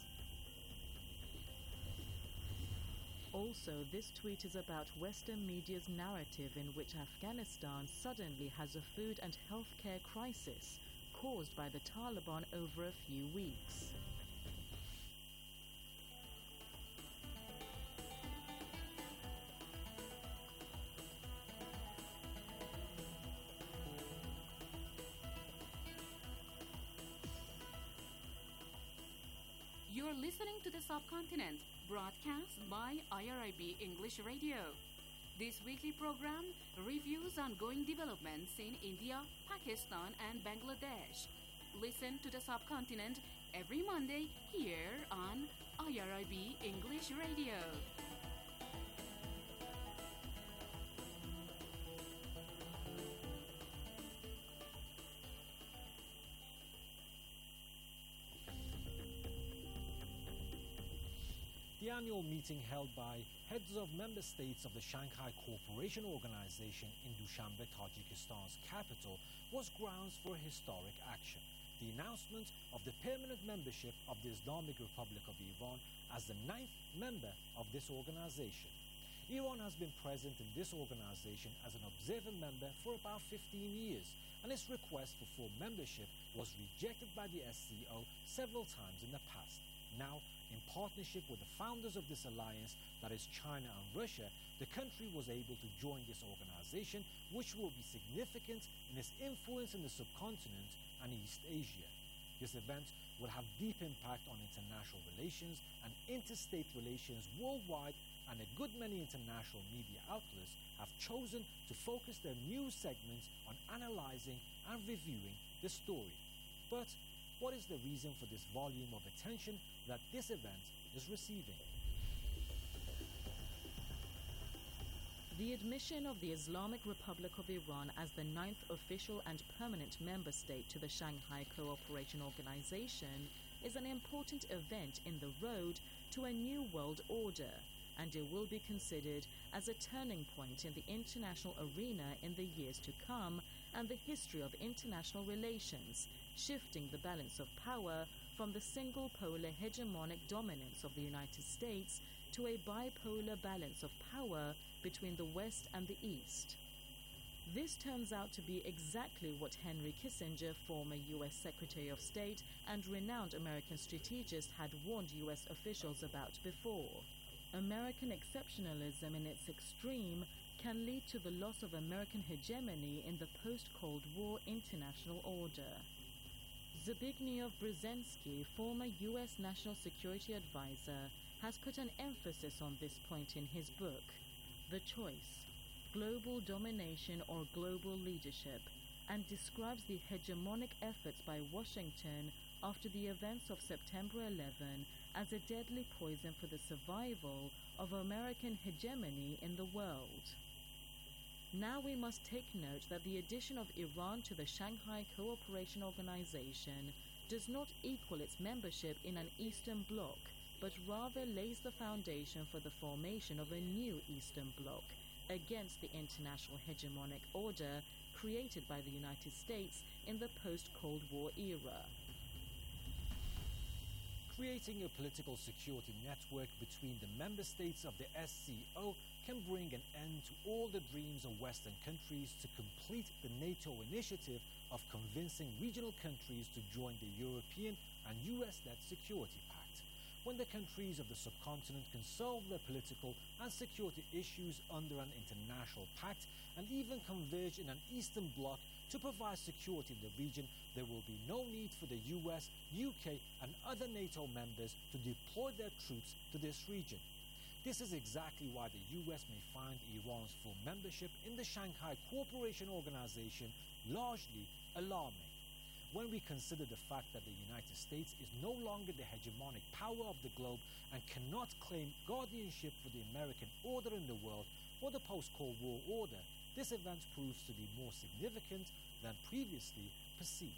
Also, this tweet is about Western media's narrative in which Afghanistan suddenly has a food and healthcare crisis caused by the Taliban over a few weeks. You're listening to The Subcontinent, broadcast by IRIB English Radio. This weekly program reviews ongoing developments in India, Pakistan, and Bangladesh. Listen to The Subcontinent every Monday here on IRIB English Radio. The annual meeting held by heads of member states of the Shanghai Cooperation Organization in Dushanbe, Tajikistan's capital, was grounds for historic action. the announcement of the permanent membership of the Islamic Republic of Iran as the 9th member of this organization. Iran has been present in this organization as an observer member for about 15 years, and its request for full membership was rejected by the SCO several times in the past. Now, in partnership with the founders of this alliance, that is China and Russia, the country was able to join this organization, which will be significant in its influence in the subcontinent and East Asia. This event will have deep impact on international relations and interstate relations worldwide, and a good many international media outlets have chosen to focus their news segments on analyzing and reviewing the story. But what is the reason for this volume of attention that this event is receiving? The admission of the Islamic Republic of Iran as the 9th official and permanent member state to the Shanghai Cooperation Organization is an important event in the road to a new world order, and it will be considered as a turning point in the international arena in the years to come and the history of international relations, shifting the balance of power from the single polar hegemonic dominance of the United States to a bipolar balance of power between the West and the East. This turns out to be exactly what Henry Kissinger, former U.S. Secretary of State and renowned American strategist, had warned U.S. officials about before. American exceptionalism in its extreme can lead to the loss of American hegemony in the post-Cold War international order. Zbigniew Brzezinski, former U.S. National Security Advisor, has put an emphasis on this point in his book, The Choice: Global Domination or Global Leadership, and describes the hegemonic efforts by Washington after the events of September 11 as a deadly poison for the survival of American hegemony in the world. Now we must take note that the addition of Iran to the Shanghai Cooperation Organization does not equal its membership in an Eastern Bloc, but rather lays the foundation for the formation of a new Eastern Bloc against the international hegemonic order created by the United States in the post-Cold War era. Creating a political security network between the member states of the SCO can bring an end to all the dreams of Western countries to complete the NATO initiative of convincing regional countries to join the European and US-led Security Pact. When the countries of the subcontinent can solve their political and security issues under an international pact and even converge in an Eastern Bloc to provide security in the region, there will be no need for the US, UK and other NATO members to deploy their troops to this region. This is exactly why the US may find Iran's full membership in the Shanghai Cooperation Organization largely alarming. When we consider the fact that the United States is no longer the hegemonic power of the globe and cannot claim guardianship for the American order in the world or the post-Cold War order, this event proves to be more significant than previously perceived.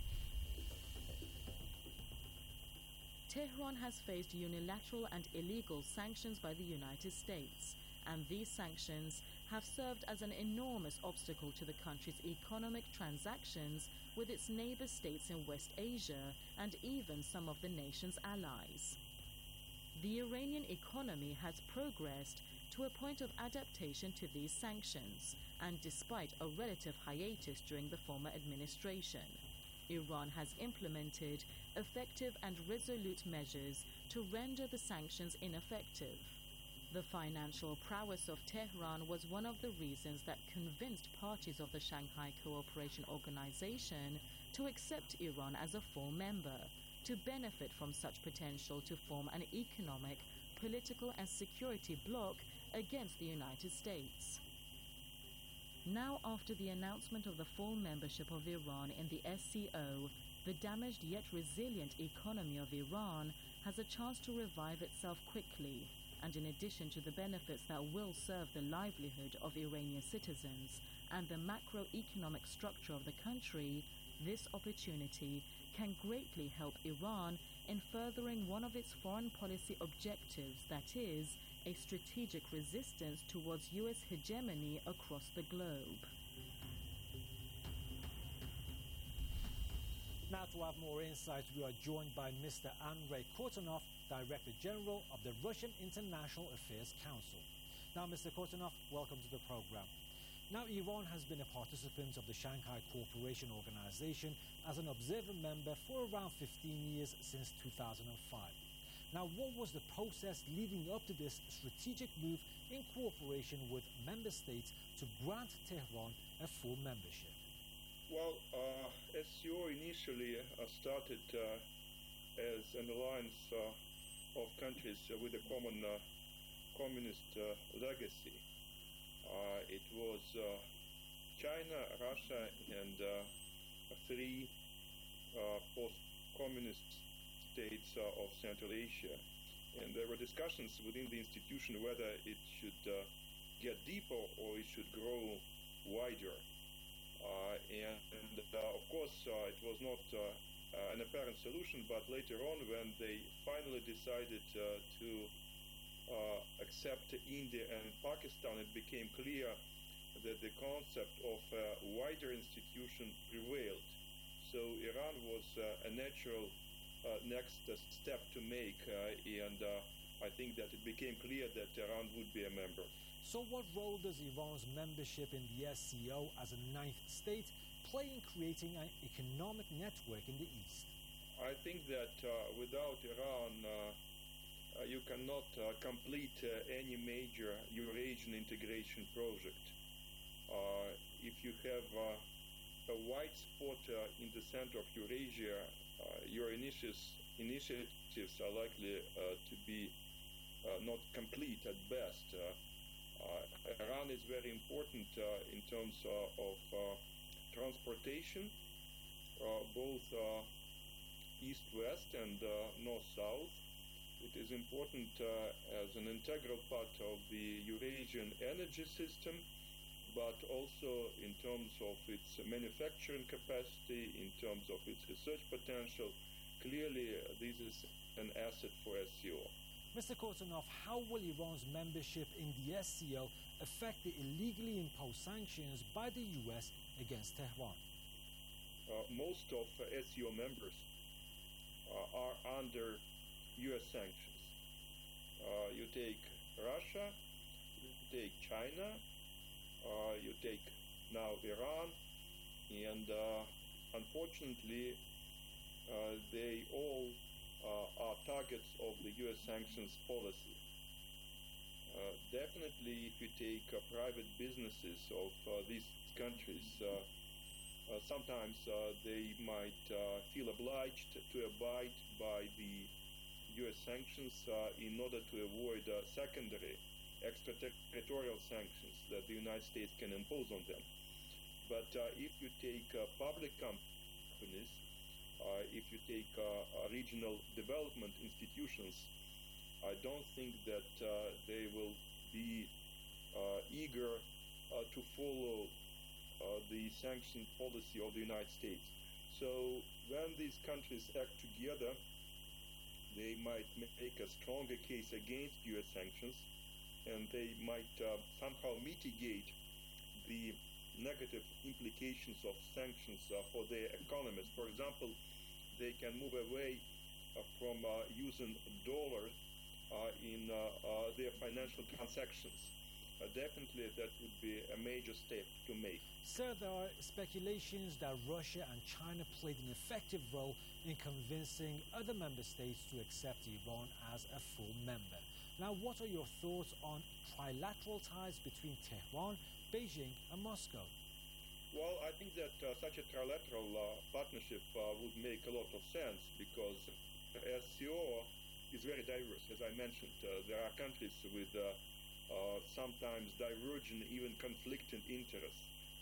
Tehran has faced unilateral and illegal sanctions by the United States, and these sanctions have served as an enormous obstacle to the country's economic transactions with its neighbor states in West Asia and even some of the nation's allies. The Iranian economy has progressed to a point of adaptation to these sanctions, and despite a relative hiatus during the former administration, Iran has implemented effective and resolute measures to render the sanctions ineffective. The financial prowess of Tehran was one of the reasons that convinced parties of the Shanghai Cooperation Organization to accept Iran as a full member, to benefit from such potential to form an economic, political and security bloc against the United States. Now, after the announcement of the full membership of Iran in the SCO, the damaged yet resilient economy of Iran has a chance to revive itself quickly, and in addition to the benefits that will serve the livelihood of Iranian citizens and the macroeconomic structure of the country, this opportunity can greatly help Iran in furthering one of its foreign policy objectives, that is, a strategic resistance towards U.S. hegemony across the globe. Now, to have more insights, we are joined by Mr. Andrei Kortunov, Director General of the Russian International Affairs Council. Now, Mr. Kortunov, welcome to the program. Now, Iran has been a participant of the Shanghai Cooperation Organization as an observer member for around 15 years since 2005. Now, what was the process leading up to this strategic move in cooperation with member states to grant Tehran a full membership? Well, SCO initially started as an alliance of countries with a common communist legacy. It was China, Russia, and three post-communist states of Central Asia. And there were discussions within the institution whether it should get deeper or it should grow wider. Of course, it was not an apparent solution, but later on, when they finally decided to accept India and Pakistan, it became clear that the concept of a wider institution prevailed. So Iran was a natural next step to make, and I think that it became clear that Iran would be a member. So what role does Iran's membership in the SCO as a ninth state play in creating an economic network in the East? I think that without Iran, you cannot complete any major Eurasian integration project. If you have a white spot in the center of Eurasia, your initiatives are likely to be not complete at best. Iran is very important in terms of transportation, both east-west and north-south. It is important as an integral part of the Eurasian energy system, but also in terms of its manufacturing capacity, in terms of its research potential. Clearly, this is an asset for SCO. Mr. Kortunov, how will Iran's membership in the SCO affect the illegally imposed sanctions by the U.S. against Tehran? Most of SCO members are under U.S. sanctions. You take Russia, you take China, you take now Iran, and unfortunately they all are targets of the U.S. sanctions policy. Definitely, if you take private businesses of these countries, sometimes they might feel obliged to abide by the U.S. sanctions in order to avoid secondary extraterritorial sanctions that the United States can impose on them. But if you take public companies, if you take regional development institutions, I don't think that they will be eager to follow the sanction policy of the United States. So when these countries act together, they might make a stronger case against U.S. sanctions, and they might somehow mitigate the negative implications of sanctions for their economies. For example, they can move away from using dollar in their financial transactions. Definitely that would be a major step to make. Sir, there are speculations that Russia and China played an effective role in convincing other member states to accept Iran as a full member. Now, what are your thoughts on trilateral ties between Tehran, Beijing and Moscow? Well, I think that such a trilateral partnership would make a lot of sense because SCO is very diverse. As I mentioned, there are countries with sometimes divergent, even conflicting interests.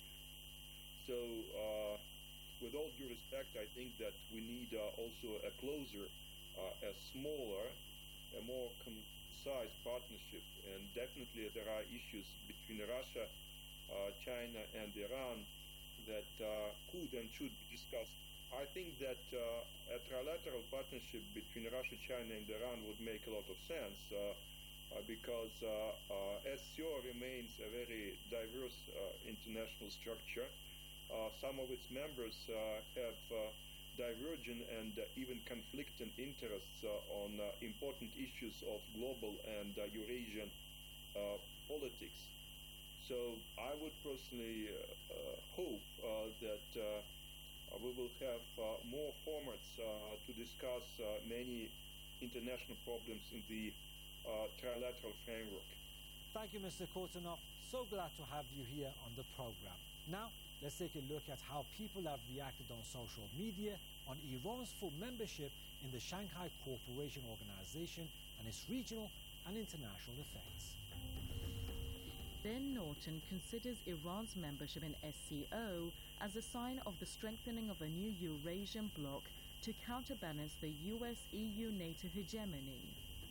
So, with all due respect, I think that we need also a closer, a smaller, a more concise partnership. And definitely there are issues between Russia, China and Iran that could and should be discussed. I think that a trilateral partnership between Russia, China and Iran would make a lot of sense because SCO remains a very diverse international structure. Some of its members have diverging and even conflicting interests on important issues of global and Eurasian politics. So I would personally hope that we will have more formats to discuss many international problems in the trilateral framework. Thank you, Mr. Kortunov. So glad to have you here on the program. Now, let's take a look at how people have reacted on social media on Iran's full membership in the Shanghai Cooperation Organization and its regional and international effects. Ben Norton considers Iran's membership in SCO as a sign of the strengthening of a new Eurasian bloc to counterbalance the US-EU-NATO hegemony.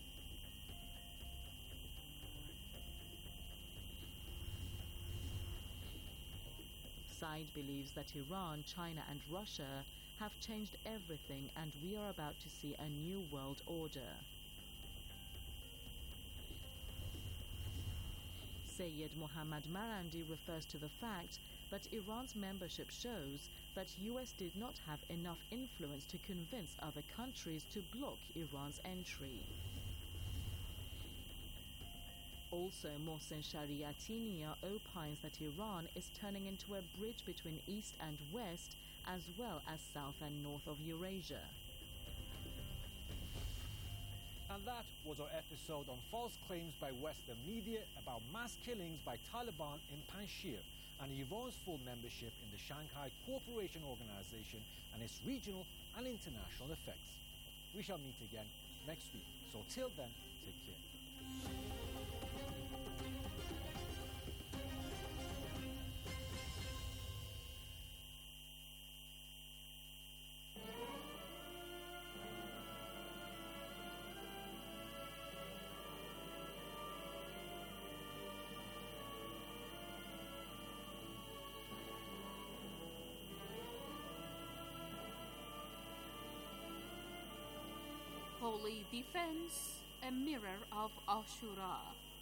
Said believes that Iran, China and Russia have changed everything and we are about to see a new world order. Sayed Mohammad Marandi refers to the fact that Iran's membership shows that US did not have enough influence to convince other countries to block Iran's entry. Also, Mohsen Shariatiniya opines that Iran is turning into a bridge between East and West, as well as South and North of Eurasia. And that was our episode on false claims by Western media about mass killings by Taliban in Panjshir and Iran's full membership in the Shanghai Cooperation Organization and its regional and international effects. We shall meet again next week. So till then, take care. Holy Defense, a mirror of Ashura.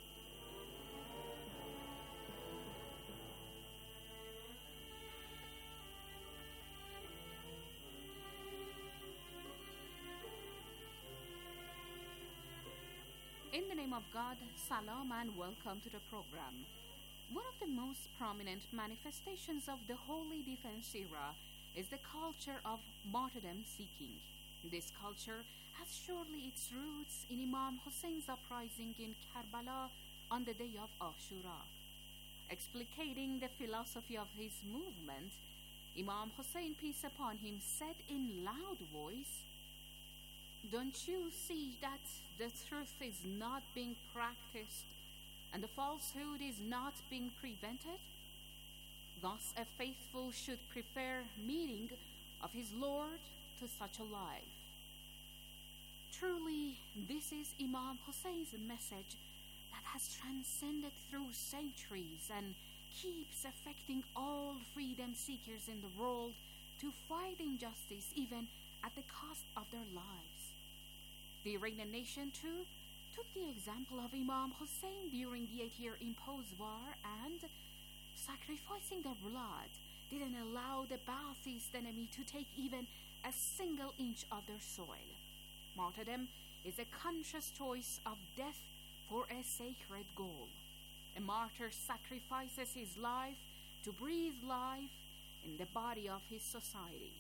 In the name of God, salam and welcome to the program. One of the most prominent manifestations of the Holy Defense era is the culture of martyrdom seeking. This culture has surely its roots in Imam Hussein's uprising in Karbala on the day of Ashura. Explicating the philosophy of his movement, Imam Hussein, peace upon him, said in loud voice, "Don't you see that the truth is not being practiced and the falsehood is not being prevented? Thus a faithful should prefer meeting of his Lord to such a life." Truly, this is Imam Hussein's message that has transcended through centuries and keeps affecting all freedom seekers in the world to fight injustice even at the cost of their lives. The Iranian nation too took the example of Imam Hussein during the 8-year imposed war and, sacrificing their blood, didn't allow the Ba'athist enemy to take even a single inch of their soil. Martyrdom is a conscious choice of death for a sacred goal. A martyr sacrifices his life to breathe life in the body of his society.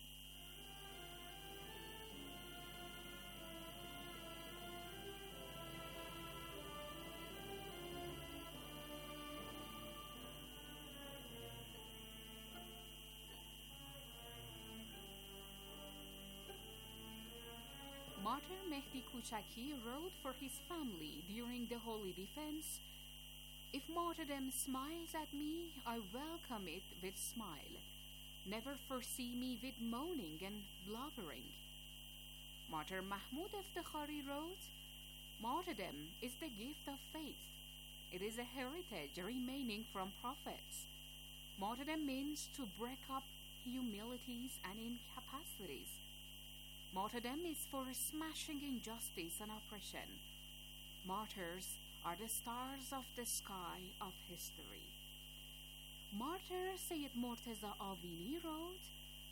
Martyr Mehdi Kuchaki wrote for his family during the Holy Defense, "If martyrdom smiles at me, I welcome it with smile. Never foresee me with moaning and blubbering." Martyr Mahmoud Eftekhari wrote, "Martyrdom is the gift of faith. It is a heritage remaining from prophets. Martyrdom means to break up humilities and incapacities. Martyrdom is for smashing injustice and oppression. Martyrs are the stars of the sky of history." Martyr Sayyid Morteza Avini wrote,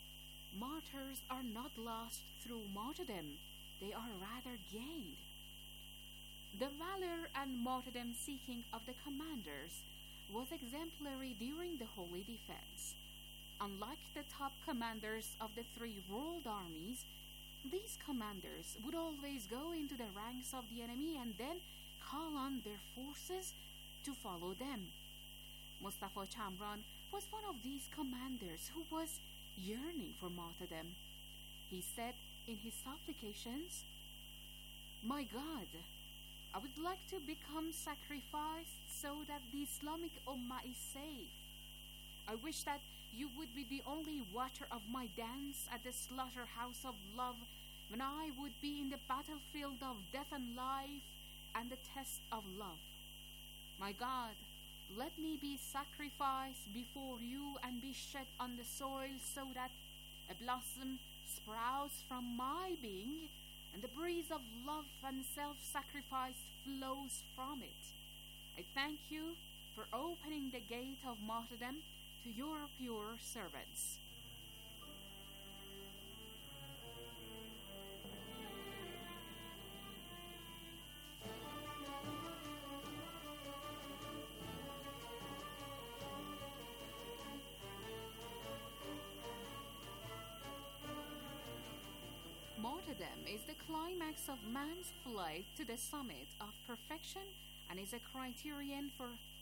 martyrs are not lost through martyrdom, they are rather gained. The valor and martyrdom seeking of the commanders was exemplary during the Holy Defense. Unlike the top commanders of the three world armies, these commanders would always go into the ranks of the enemy and then call on their forces to follow them. Mustafa Chamran was one of these commanders who was yearning for martyrdom. He said in his supplications, "My God, I would like to become sacrificed so that the Islamic Ummah is safe. I wish that you would be the only watcher of my dance at the slaughterhouse of love when I would be in the battlefield of death and life and the test of love. My God, let me be sacrificed before you and be shed on the soil so that a blossom sprouts from my being and the breeze of love and self-sacrifice flows from it. I thank you for opening the gate of martyrdom to your pure servants." Martyrdom is the climax of man's flight to the summit of perfection and is a criterion for